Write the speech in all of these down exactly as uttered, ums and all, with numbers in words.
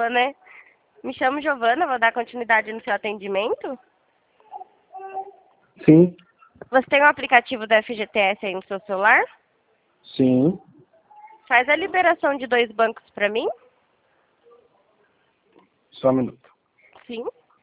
fala, né? Me chamo Giovana, vou dar continuidade no seu atendimento. Sim, Você tem o aplicativo do F G T S aí no seu celular? sim. Faz a liberação de dois bancos para mim? Só um minuto. Sim.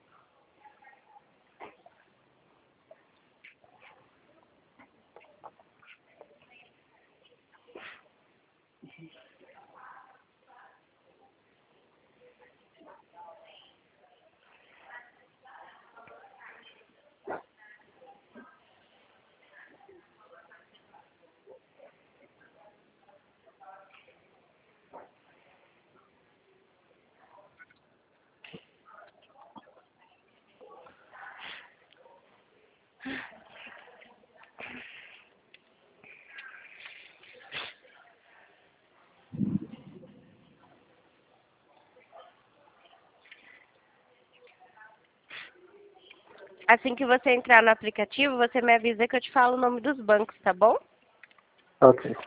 Assim que você entrar no aplicativo, você me avisa que eu te falo o nome dos bancos, tá bom? Ok.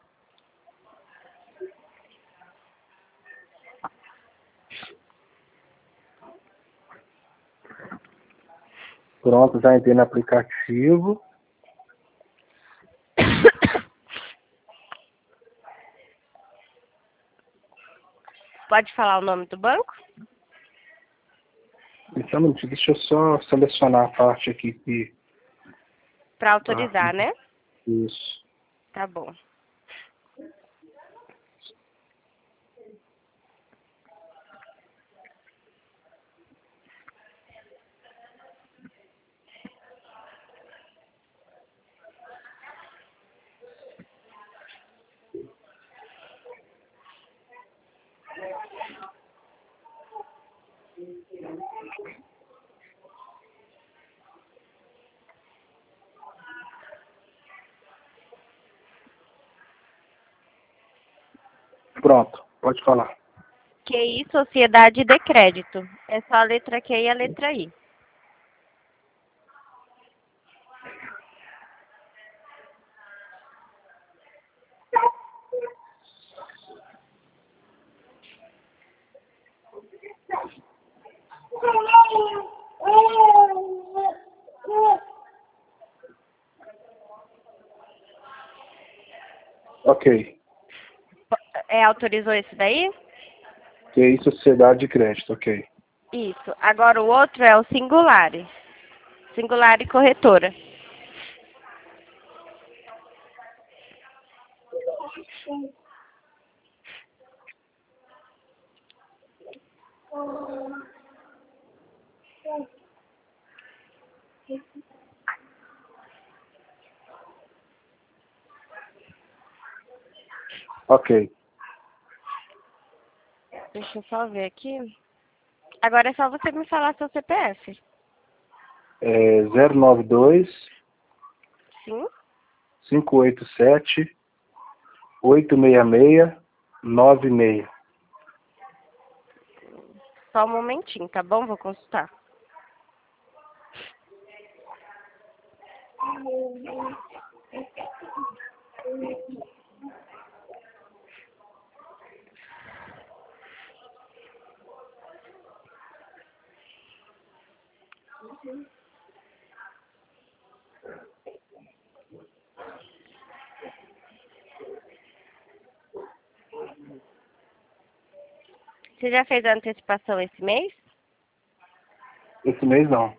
Pronto, já entrei no aplicativo. Pode falar o nome do banco? Só um minuto, deixa eu só selecionar a parte aqui que... Para Ah, autorizar, né? isso. Tá bom. Pronto, pode falar. Q I, Sociedade de Crédito. É só a letra Q e a letra I. Ok. É, autorizou esse daí? Q I Sociedade de Crédito, ok. Isso. Agora o outro é o Singulare. Singulare Corretora. Ok. Deixa eu só ver aqui. Agora é só você me falar seu C P F. É zero nove dois, Sim? cinco oito sete, oito seis seis, nove seis. Só um momentinho, tá bom? Vou consultar. Você já fez a antecipação esse mês? Esse mês não.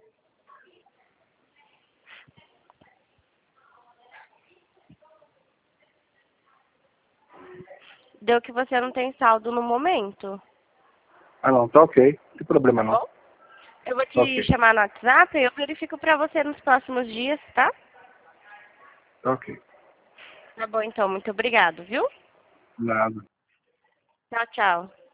Deu que você não tem saldo no momento, Ah não, tá ok. Não tem problema tá não. bom? Eu vou Tá te ok. chamar no WhatsApp e eu verifico pra você nos próximos dias, tá? Tá ok. Tá bom, então. Muito obrigado, viu? Nada. Tchau, tchau.